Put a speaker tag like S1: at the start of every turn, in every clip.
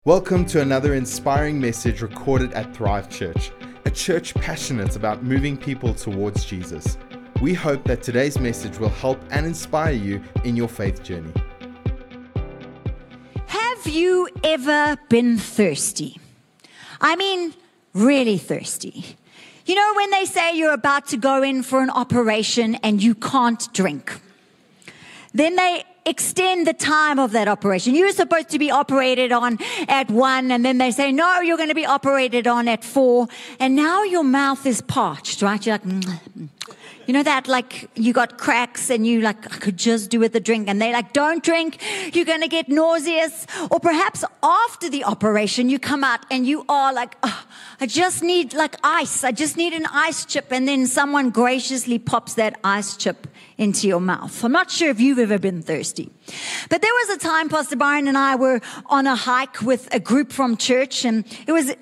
S1: Welcome to another inspiring message recorded at Thrive Church, a church passionate about moving people towards Jesus. We hope that today's message will help and inspire you in your faith journey.
S2: Have you ever been thirsty? I mean, really thirsty. You know when they say you're about to go in for an operation and you can't drink? Then they extend the time of that operation. You were supposed to be operated on at 1, and then they say, no, you're going to be operated on at 4, and now your mouth is parched, right? You're like, you know that, like, you got cracks, and you like, I could just do with the drink, and they're like, don't drink, you're going to get nauseous. Or perhaps after the operation, you come out, and you are like, oh, I just need like ice. I just need an ice chip, and then someone graciously pops that ice chip into your mouth. I'm not sure if you've ever been thirsty. But there was a time Pastor Byron and I were on a hike with a group from church, and it was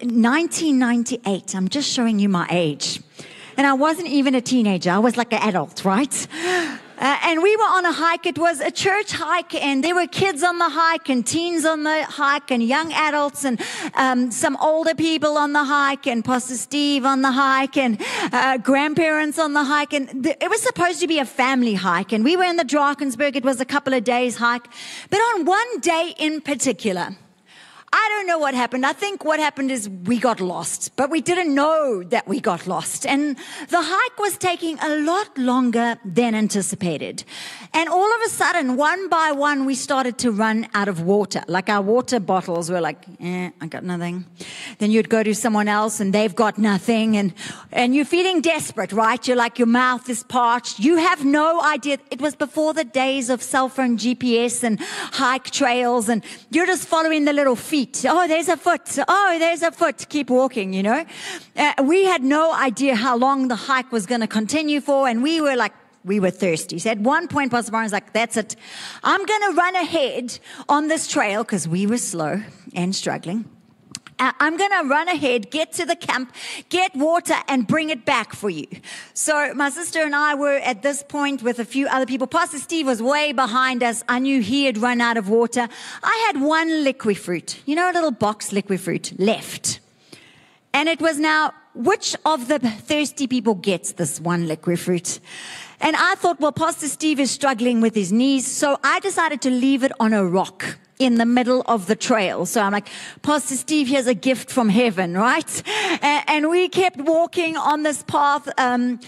S2: 1998. I'm just showing you my age. And I wasn't even a teenager. I was like an adult, right? And we were on a hike. It was a church hike, and there were kids on the hike and teens on the hike and young adults and some older people on the hike and Pastor Steve on the hike and grandparents on the hike. And it was supposed to be a family hike, and we were in the Drakensberg. It was a couple of days hike. But on one day in particular, I don't know what happened. I think what happened is we got lost, but we didn't know that we got lost. And the hike was taking a lot longer than anticipated. And all of a sudden, one by one, we started to run out of water. Like our water bottles were like, I got nothing. Then you'd go to someone else and they've got nothing. And you're feeling desperate, right? You're like, your mouth is parched. You have no idea. It was before the days of cell phone GPS and hike trails. And you're just following the little feet. Oh, there's a foot. Oh, there's a foot. Keep walking, you know. We had no idea how long the hike was going to continue for, and we were thirsty. So at one point, Pastor Byron was like, that's it. I'm going to run ahead on this trail because we were slow and struggling. I'm going to run ahead, get to the camp, get water, and bring it back for you. So my sister and I were at this point with a few other people. Pastor Steve was way behind us. I knew he had run out of water. I had one liquifruit, you know, a little box liquifruit left. And it was now, which of the thirsty people gets this one liquifruit? And I thought, well, Pastor Steve is struggling with his knees, so I decided to leave it on a rock in the middle of the trail. So I'm like, Pastor Steve, here's a gift from heaven, right? And we kept walking on this path, and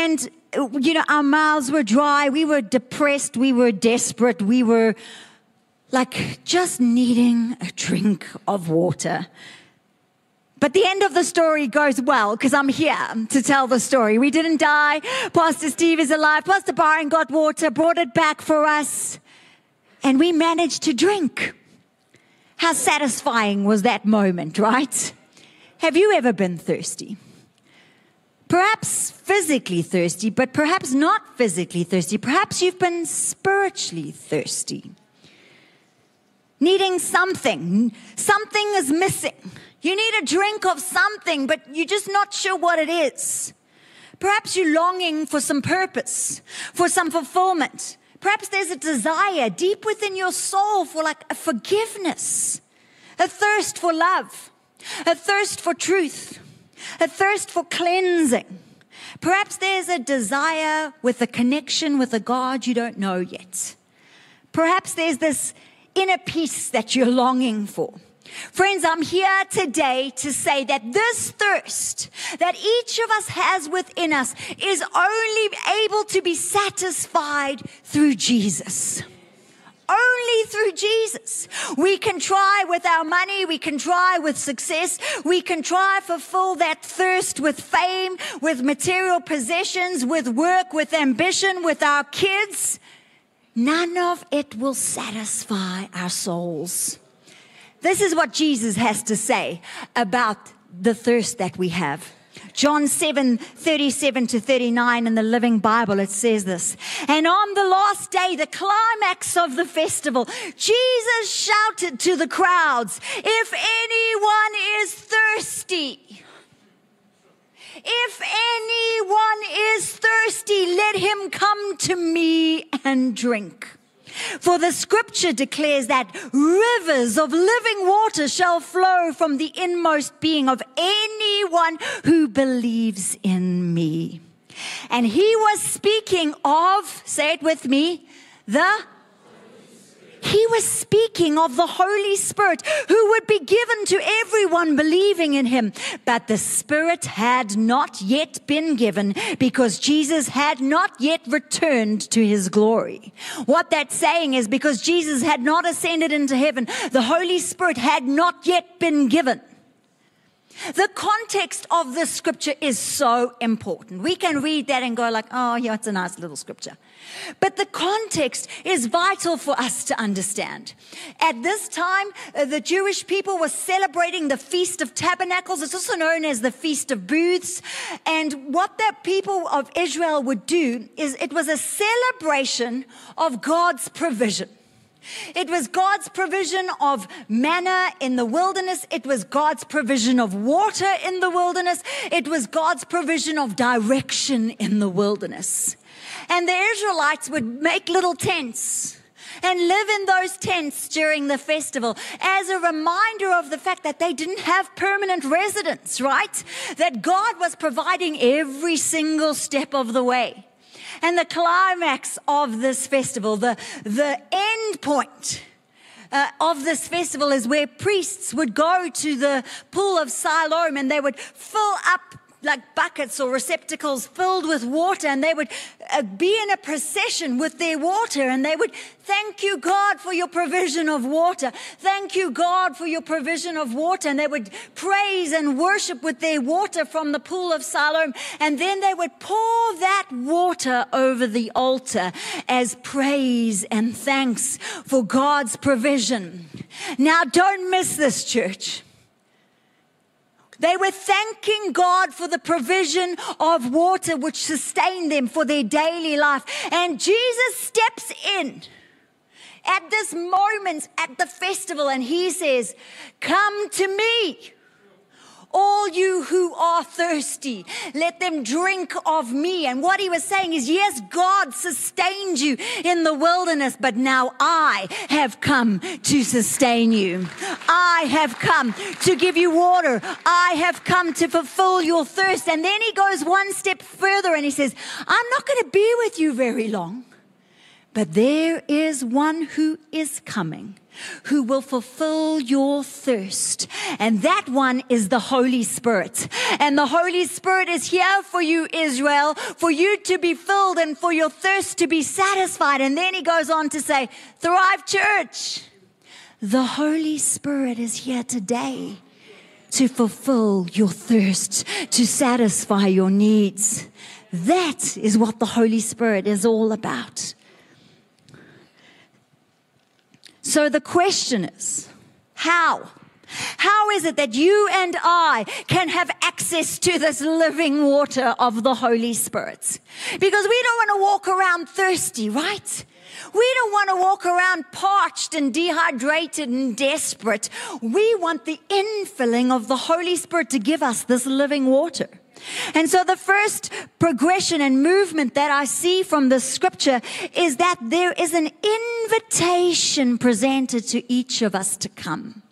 S2: you know, our mouths were dry, we were depressed, we were desperate, we were like just needing a drink of water. But the end of the story goes well, because I'm here to tell the story. We didn't die. Pastor Steve is alive. Pastor Byron got water, brought it back for us, and we managed to drink. How satisfying was that moment, right? Have you ever been thirsty? Perhaps physically thirsty, but perhaps not physically thirsty. Perhaps you've been spiritually thirsty. Needing something. Something is missing. You need a drink of something, but you're just not sure what it is. Perhaps you're longing for some purpose, for some fulfillment. Perhaps there's a desire deep within your soul for like a forgiveness, a thirst for love, a thirst for truth, a thirst for cleansing. Perhaps there's a desire with a connection with a God you don't know yet. Perhaps there's this inner peace that you're longing for. Friends, I'm here today to say that this thirst that each of us has within us is only able to be satisfied through Jesus. Only through Jesus. We can try with our money, we can try with success, we can try to fulfill that thirst with fame, with material possessions, with work, with ambition, with our kids. None of it will satisfy our souls. This is what Jesus has to say about the thirst that we have. John 7:37-39 in the Living Bible, it says this. And on the last day, the climax of the festival, Jesus shouted to the crowds, if anyone is thirsty, if anyone is thirsty, let him come to me and drink. For the scripture declares that rivers of living water shall flow from the inmost being of anyone who believes in me. And he was speaking of, say it with me, he was speaking of the Holy Spirit who would be given to everyone believing in him. But the Spirit had not yet been given because Jesus had not yet returned to his glory. What that's saying is because Jesus had not ascended into heaven, the Holy Spirit had not yet been given. The context of this scripture is so important. We can read that and go like, oh, yeah, it's a nice little scripture. But the context is vital for us to understand. At this time, the Jewish people were celebrating the Feast of Tabernacles. It's also known as the Feast of Booths. And what the people of Israel would do is it was a celebration of God's provision. It was God's provision of manna in the wilderness. It was God's provision of water in the wilderness. It was God's provision of direction in the wilderness. And the Israelites would make little tents and live in those tents during the festival as a reminder of the fact that they didn't have permanent residence, right? That God was providing every single step of the way. And the climax of this festival, the end point of this festival is where priests would go to the pool of Siloam and they would fill up like buckets or receptacles filled with water, and they would be in a procession with their water, and they would thank you, God, for your provision of water. Thank you, God, for your provision of water. And they would praise and worship with their water from the pool of Siloam, and then they would pour that water over the altar as praise and thanks for God's provision. Now, don't miss this, church. They were thanking God for the provision of water which sustained them for their daily life. And Jesus steps in at this moment at the festival and he says, "Come to me, all you who are thirsty, let them drink of me." And what he was saying is, yes, God sustained you in the wilderness, but now I have come to sustain you. I have come to give you water. I have come to fulfill your thirst. And then he goes one step further and he says, I'm not going to be with you very long, but there is one who is coming who will fulfill your thirst. And that one is the Holy Spirit. And the Holy Spirit is here for you, Israel, for you to be filled and for your thirst to be satisfied. And then he goes on to say, Thrive Church, the Holy Spirit is here today to fulfill your thirst, to satisfy your needs. That is what the Holy Spirit is all about. So the question is, how? How is it that you and I can have access to this living water of the Holy Spirit? Because we don't want to walk around thirsty, right? We don't want to walk around parched and dehydrated and desperate. We want the infilling of the Holy Spirit to give us this living water. And so the first progression and movement that I see from the scripture is that there is an invitation presented to each of us to come.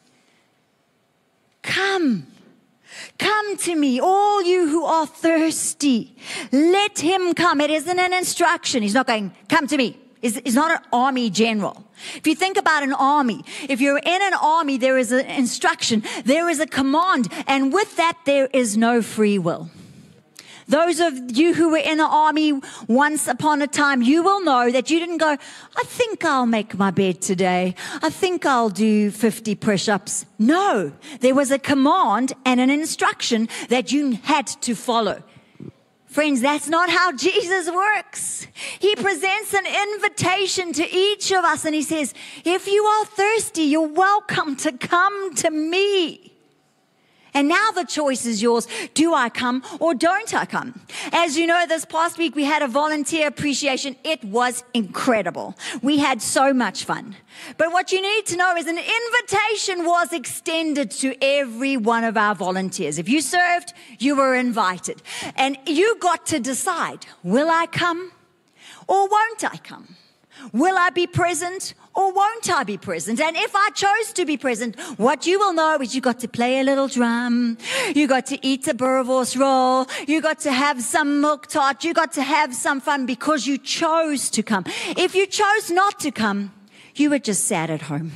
S2: Come. Come to me, all you who are thirsty. Let him come. It isn't an instruction. He's not going, come to me. He's not an army general. If you think about an army, if you're in an army, there is an instruction, there is a command, and with that, there is no free will. Those of you who were in the army once upon a time, you will know that you didn't go, I think I'll make my bed today. I think I'll do 50 push-ups. No, there was a command and an instruction that you had to follow. Friends, that's not how Jesus works. He presents an invitation to each of us and he says, if you are thirsty, you're welcome to come to me. And now the choice is yours. Do I come or don't I come? As you know, this past week we had a volunteer appreciation. It was incredible. We had so much fun. But what you need to know is an invitation was extended to every one of our volunteers. If you served, you were invited. And you got to decide, will I come or won't I come? Will I be present or won't I be present? And if I chose to be present, what you will know is you got to play a little drum. You got to eat a boerewors roll. You got to have some milk tart. You got to have some fun because you chose to come. If you chose not to come, you were just sat at home.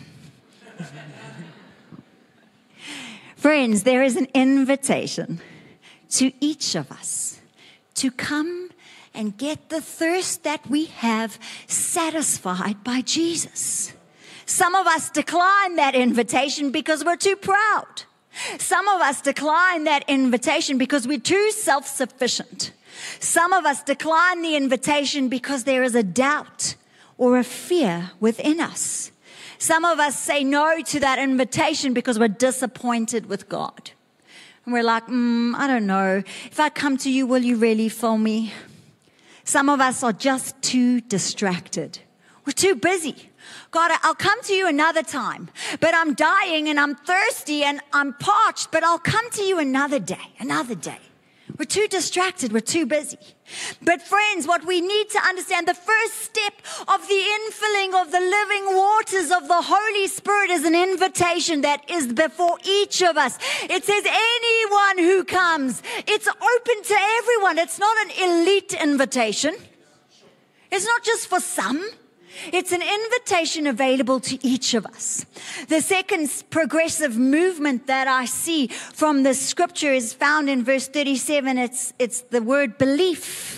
S2: Friends, there is an invitation to each of us to come and get the thirst that we have satisfied by Jesus. Some of us decline that invitation because we're too proud. Some of us decline that invitation because we're too self-sufficient. Some of us decline the invitation because there is a doubt or a fear within us. Some of us say no to that invitation because we're disappointed with God. And we're like, I don't know. If I come to you, will you really fill me? Some of us are just too distracted. We're too busy. God, I'll come to you another time, but I'm dying and I'm thirsty and I'm parched, but I'll come to you another day. We're too distracted. We're too busy. But friends, what we need to understand, the first step of the infilling of the living waters of the Holy Spirit is an invitation that is before each of us. It says anyone who comes, it's open to everyone. It's not an elite invitation. It's not just for some. It's an invitation available to each of us. The second progressive movement that I see from the scripture is found in verse 37. It's the word belief.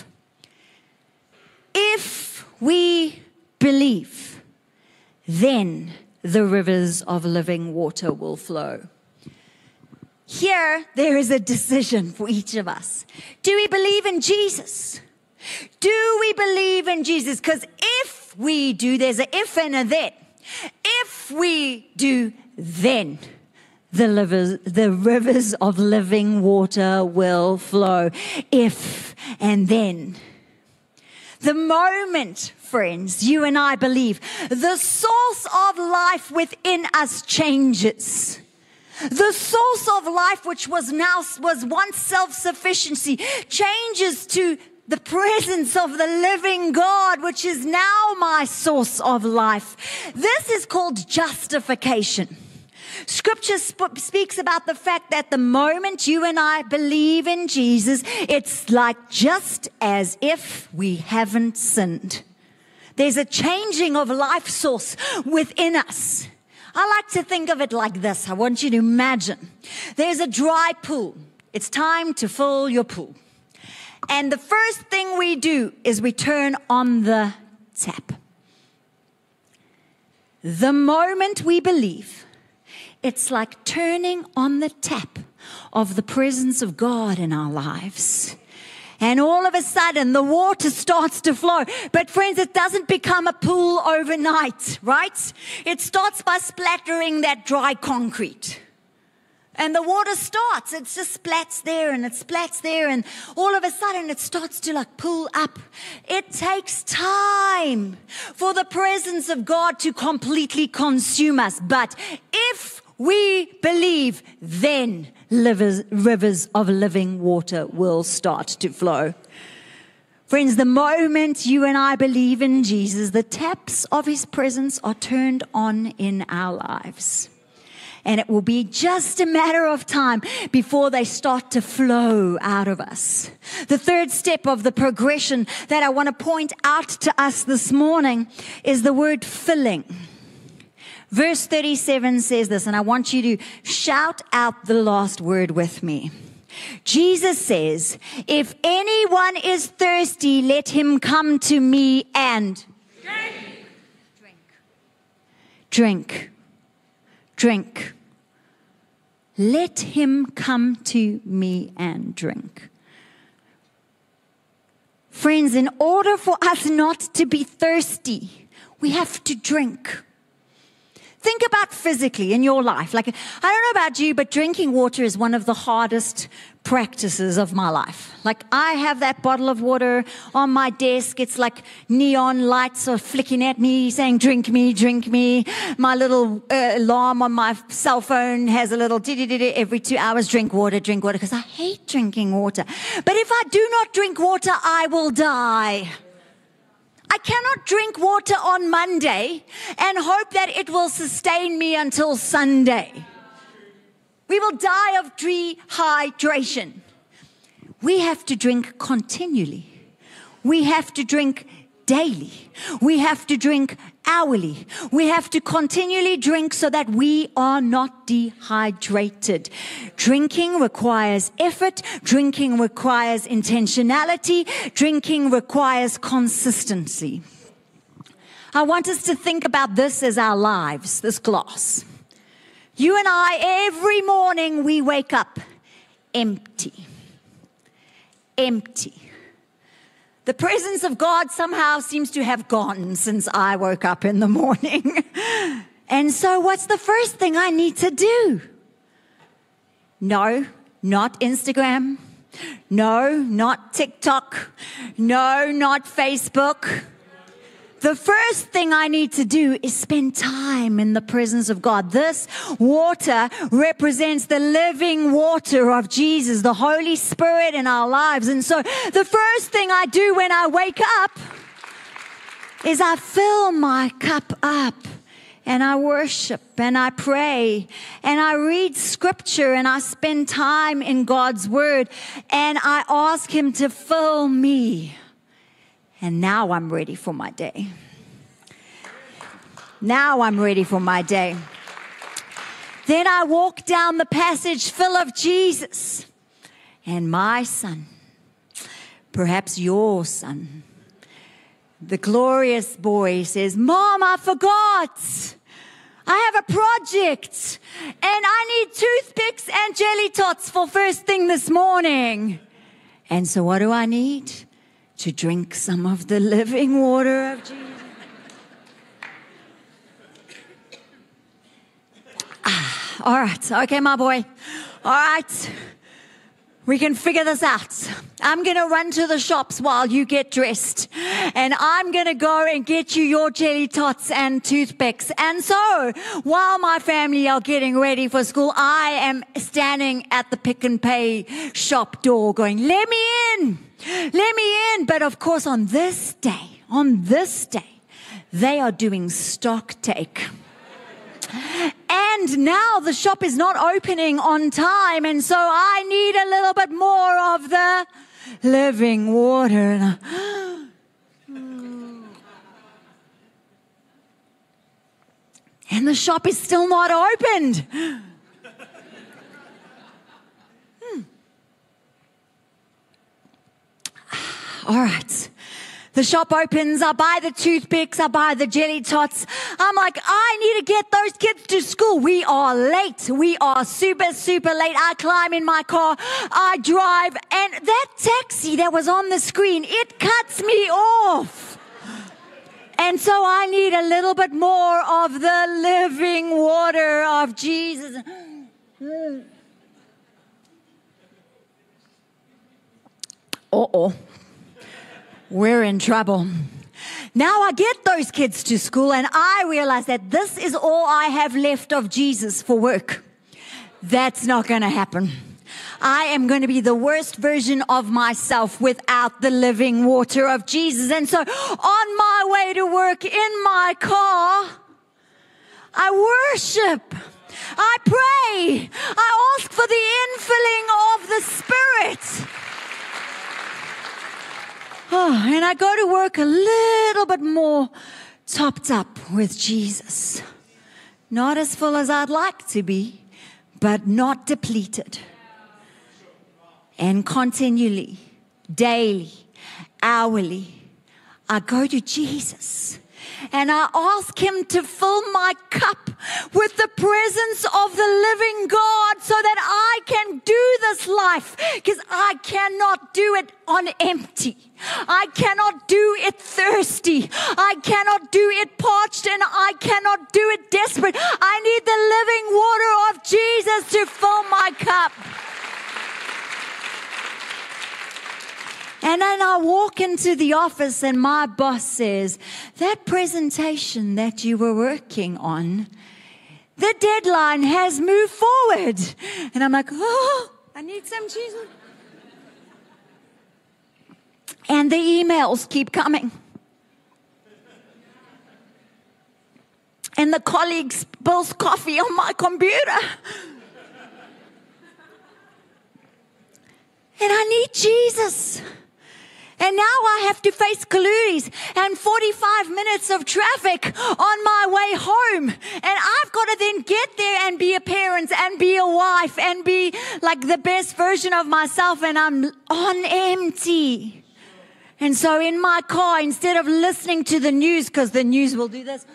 S2: If we believe, then the rivers of living water will flow. Here, there is a decision for each of us. Do we believe in Jesus? Do we believe in Jesus? Because if we do, there's an if and a then. If we do, then the rivers of living water will flow. If and then. The moment, friends, you and I believe, the source of life within us changes. The source of life, which was once self-sufficiency, changes to the presence of the living God, which is now my source of life. This is called justification. Scripture speaks about the fact that the moment you and I believe in Jesus, it's like just as if we haven't sinned. There's a changing of life source within us. I like to think of it like this. I want you to imagine there's a dry pool. It's time to fill your pool. And the first thing we do is we turn on the tap. The moment we believe, it's like turning on the tap of the presence of God in our lives. And all of a sudden, the water starts to flow. But friends, it doesn't become a pool overnight, right? It starts by splattering that dry concrete. And the water starts, it just splats there and it splats there, and all of a sudden it starts to like pull up. It takes time for the presence of God to completely consume us. But if we believe, then rivers of living water will start to flow. Friends, the moment you and I believe in Jesus, the taps of his presence are turned on in our lives. And it will be just a matter of time before they start to flow out of us. The third step of the progression that I want to point out to us this morning is the word filling. Verse 37 says this, and I want you to shout out the last word with me. Jesus says, if anyone is thirsty, let him come to me and drink. Let him come to me and drink. Friends, in order for us not to be thirsty, we have to drink. Think about physically in your life. Like, I don't know about you, but drinking water is one of the hardest practices of my life. Like, I have that bottle of water on my desk. It's like neon lights are flicking at me saying, drink me, drink me. My little alarm on my cell phone has a little every 2 hours, drink water, because I hate drinking water. But if I do not drink water, I will die. I cannot drink water on Monday and hope that it will sustain me until Sunday. We will die of dehydration. We have to drink continually. We have to drink daily. We have to drink hourly. We have to continually drink so that we are not dehydrated. Drinking requires effort. Drinking requires intentionality. Drinking requires consistency. I want us to think about this as our lives, this glass. You and I, every morning we wake up empty. Empty. The presence of God somehow seems to have gone since I woke up in the morning. And so what's the first thing I need to do? No, not Instagram. No, not TikTok. No, not Facebook. The first thing I need to do is spend time in the presence of God. This water represents the living water of Jesus, the Holy Spirit in our lives. And so the first thing I do when I wake up is I fill my cup up and I worship and I pray and I read scripture and I spend time in God's word and I ask Him to fill me. And now I'm ready for my day. Now I'm ready for my day. Then I walk down the passage full of Jesus. And my son, perhaps your son, the glorious boy says, Mom, I forgot. I have a project. And I need toothpicks and jelly tots for first thing this morning. And so what do I need? To drink some of the living water of Jesus. All right. Okay, my boy. All right. We can figure this out. I'm going to run to the shops while you get dressed. And I'm going to go and get you your jelly tots and toothpicks. And so, while my family are getting ready for school, I am standing at the Pick n Pay shop door going, let me in. Let me in. But of course, on this day, they are doing stock take. And now the shop is not opening on time. And so I need a little bit more of the living water. And the shop is still not opened. All right. The shop opens, I buy the toothpicks, I buy the jelly tots. I'm like, I need to get those kids to school. We are late. We are super, super late. I climb in my car, I drive, and that taxi that was on the screen, it cuts me off. And so I need a little bit more of the living water of Jesus. Uh-oh. We're in trouble. Now I get those kids to school and I realize that this is all I have left of Jesus for work. That's not going to happen. I am going to be the worst version of myself without the living water of Jesus. And so on my way to work in my car, I worship. I pray. I ask for the infilling of the Spirit. Oh, and I go to work a little bit more topped up with Jesus. Not as full as I'd like to be, but not depleted. And continually, daily, hourly, I go to Jesus. And I ask Him to fill my cup with the presence of the living God so that I can do this life, because I cannot do it on empty. I cannot do it thirsty. I cannot do it parched, and I cannot do it desperate. I need the living water of Jesus to fill my cup. And then I walk into the office and my boss says, that presentation that you were working on, the deadline has moved forward. And I'm like, oh, I need some Jesus. And the emails keep coming. and the colleague spills coffee on my computer. And I need Jesus. And now I have to face Kaluris and 45 minutes of traffic on my way home. And I've got to then get there and be a parent and be a wife and be like the best version of myself. And I'm on empty. And so in my car, instead of listening to the news, because the news will do this,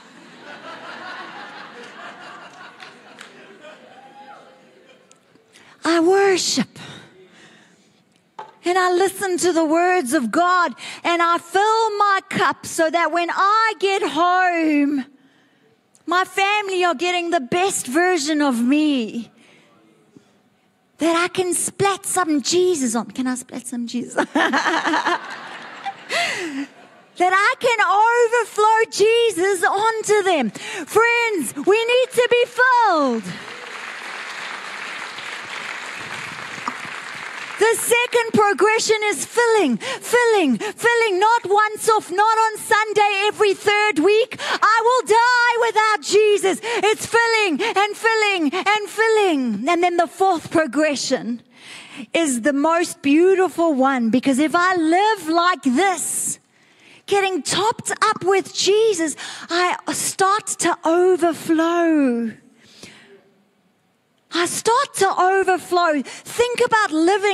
S2: I worship. And I listen to the words of God, and I fill my cup so that when I get home, my family are getting the best version of me. That I can splat some Jesus on. Can I splat some Jesus? That I can overflow Jesus onto them. Friends, we need to be filled. The second progression is filling, not once off, not on Sunday every third week. I will die without Jesus. It's filling and filling and filling. And then the fourth progression is the most beautiful one, because if I live like this, getting topped up with Jesus, I start to overflow. I start to overflow. Think about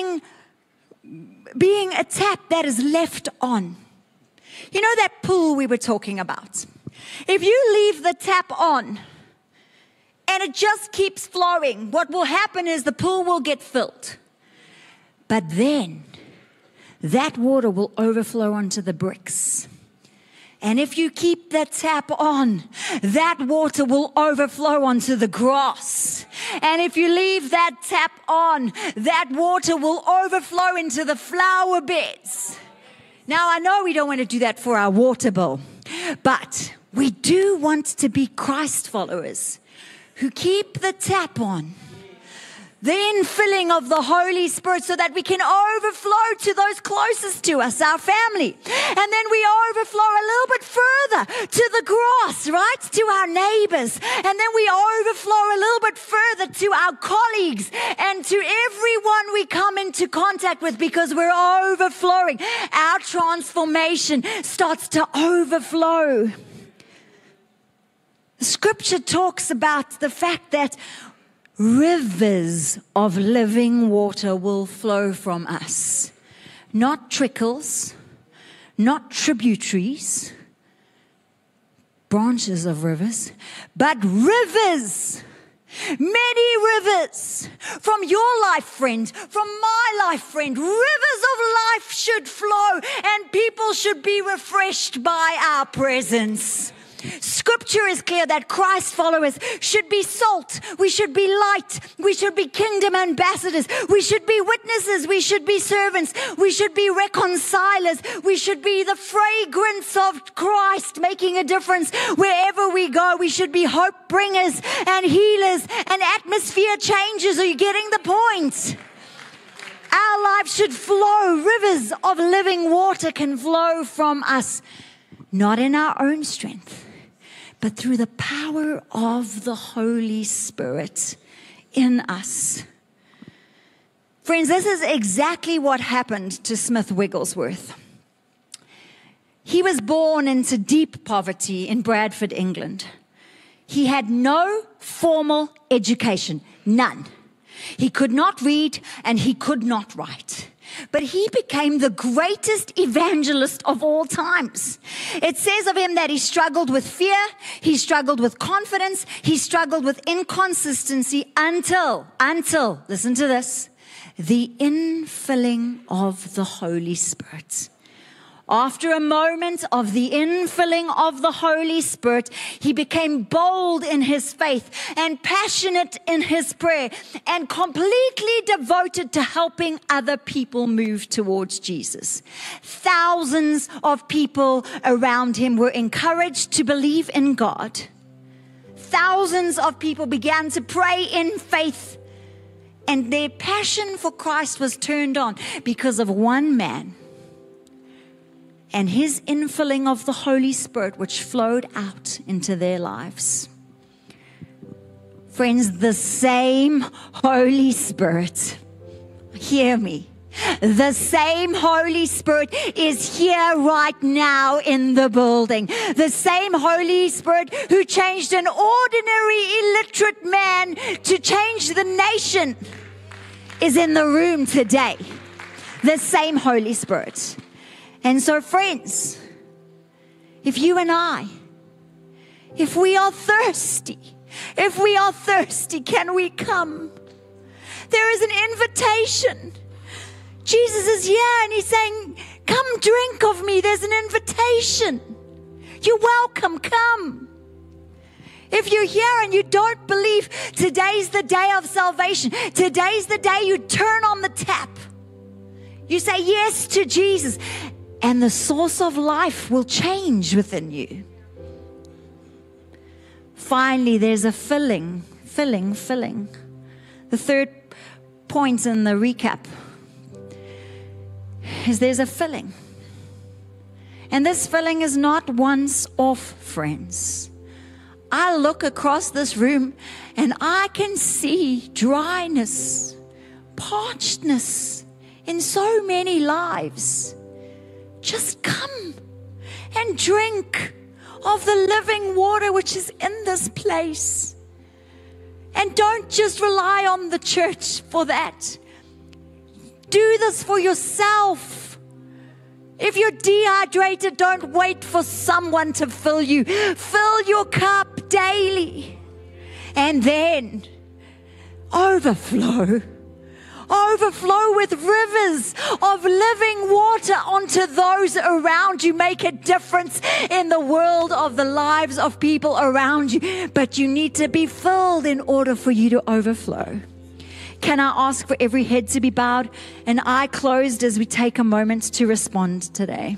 S2: being a tap that is left on. You know that pool we were talking about? If you leave the tap on and it just keeps flowing, what will happen is the pool will get filled. But then that water will overflow onto the bricks. And if you keep the tap on, that water will overflow onto the grass. And if you leave that tap on, that water will overflow into the flower beds. Now, I know we don't want to do that for our water bill, but we do want to be Christ followers who keep the tap on. The infilling of the Holy Spirit so that we can overflow to those closest to us, our family. And then we overflow a little bit further to the grass, right? To our neighbors. And then we overflow a little bit further to our colleagues and to everyone we come into contact with, because we're overflowing. Our transformation starts to overflow. The scripture talks about the fact that rivers of living water will flow from us. Not trickles, not tributaries, branches of rivers, but rivers. Many rivers from your life, friend, from my life, friend. Rivers of life should flow, and people should be refreshed by our presence. Scripture is clear that Christ followers should be salt. We should be light. We should be kingdom ambassadors. We should be witnesses. We should be servants. We should be reconcilers. We should be the fragrance of Christ, making a difference wherever we go. We should be hope bringers and healers and atmosphere changers. Are you getting the point? Our lives should flow. Rivers of living water can flow from us, not in our own strength, but through the power of the Holy Spirit in us. Friends, this is exactly what happened to Smith Wigglesworth. He was born into deep poverty in Bradford, England. He had no formal education, none. He could not read and he could not write. But he became the greatest evangelist of all times. It says of him that he struggled with fear, he struggled with confidence, he struggled with inconsistency until, listen to this, the infilling of the Holy Spirit. After a moment of the infilling of the Holy Spirit, he became bold in his faith and passionate in his prayer and completely devoted to helping other people move towards Jesus. Thousands of people around him were encouraged to believe in God. Thousands of people began to pray in faith, and their passion for Christ was turned on because of one man. and His infilling of the Holy Spirit, which flowed out into their lives. Friends, the same Holy Spirit, hear me, the same Holy Spirit is here right now in the building. The same Holy Spirit who changed an ordinary illiterate man to change the nation is in the room today. The same Holy Spirit. And so, friends, if you and I, if we are thirsty, can we come? There is an invitation. Jesus is here and He's saying, come drink of me. There's an invitation. You're welcome, come. If you're here and you don't believe, today's the day of salvation. Today's the day you turn on the tap. You say yes to Jesus, and the source of life will change within you. Finally, there's a filling. The third point in the recap is there's a filling. And this filling is not once off, friends. I look across this room and I can see dryness, parchedness in so many lives. Just come and drink of the living water which is in this place. And don't just rely on the church for that. Do this for yourself. If you're dehydrated, don't wait for someone to fill you. Fill your cup daily. And then overflow with rivers of living water onto those around you. Make a difference in the world of the lives of people around you. But you need to be filled in order for you to overflow. Can I ask for every head to be bowed and eye closed as we take a moment to respond today?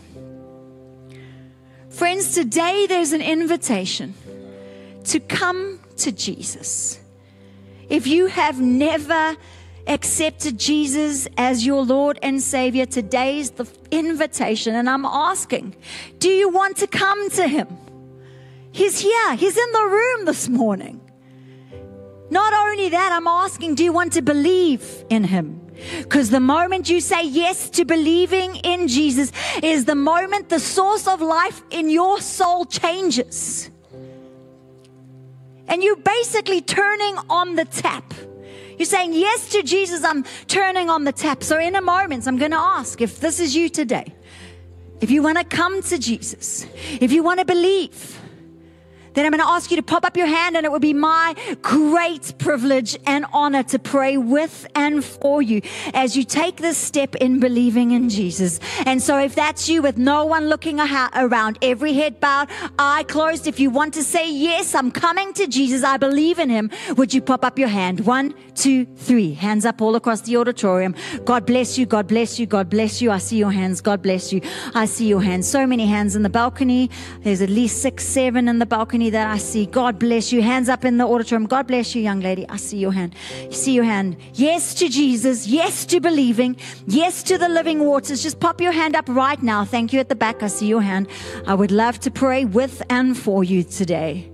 S2: Friends, today there's an invitation to come to Jesus. If you have never accepted Jesus as your Lord and Savior, today's the invitation. And I'm asking, do you want to come to Him? He's here. He's in the room this morning. Not only that, I'm asking, do you want to believe in Him? Because the moment you say yes to believing in Jesus is the moment the source of life in your soul changes. And you're basically turning on the tap. You're saying yes to Jesus, I'm turning on the tap. So in a moment, I'm going to ask if this is you today. If you want to come to Jesus, if you want to believe, then I'm going to ask you to pop up your hand, and it would be my great privilege and honor to pray with and for you as you take this step in believing in Jesus. And so if that's you, with no one looking around, every head bowed, eye closed, if you want to say, yes, I'm coming to Jesus, I believe in Him, would you pop up your hand? 1, 2, 3. Hands up all across the auditorium. God bless you. God bless you. God bless you. I see your hands. God bless you. I see your hands. So many hands in the balcony. There's at least 6, 7 in the balcony that I see. God bless you. Hands up in the auditorium. God bless you, young lady. I see your hand. You see your hand. Yes to Jesus. Yes to believing. Yes to the living waters. Just pop your hand up right now. Thank you at the back. I see your hand. I would love to pray with and for you today.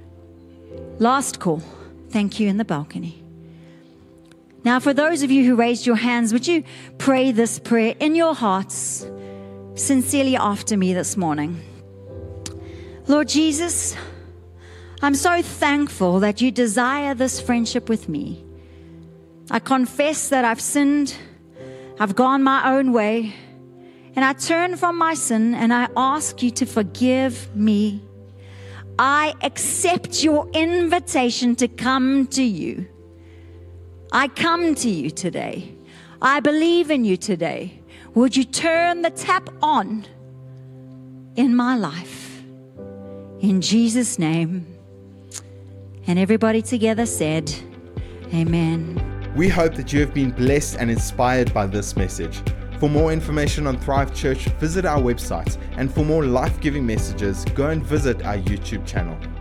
S2: Last call. Thank you in the balcony. Now, for those of you who raised your hands, would you pray this prayer in your hearts sincerely after me this morning? Lord Jesus, I'm so thankful that you desire this friendship with me. I confess that I've sinned, I've gone my own way, and I turn from my sin and I ask you to forgive me. I accept your invitation to come to you. I come to you today. I believe in you today. Would you turn the tap on in my life? In Jesus' name. And everybody together said, amen.
S1: We hope that you have been blessed and inspired by this message. For more information on Thrive Church, visit our website. And for more life-giving messages, go and visit our YouTube channel.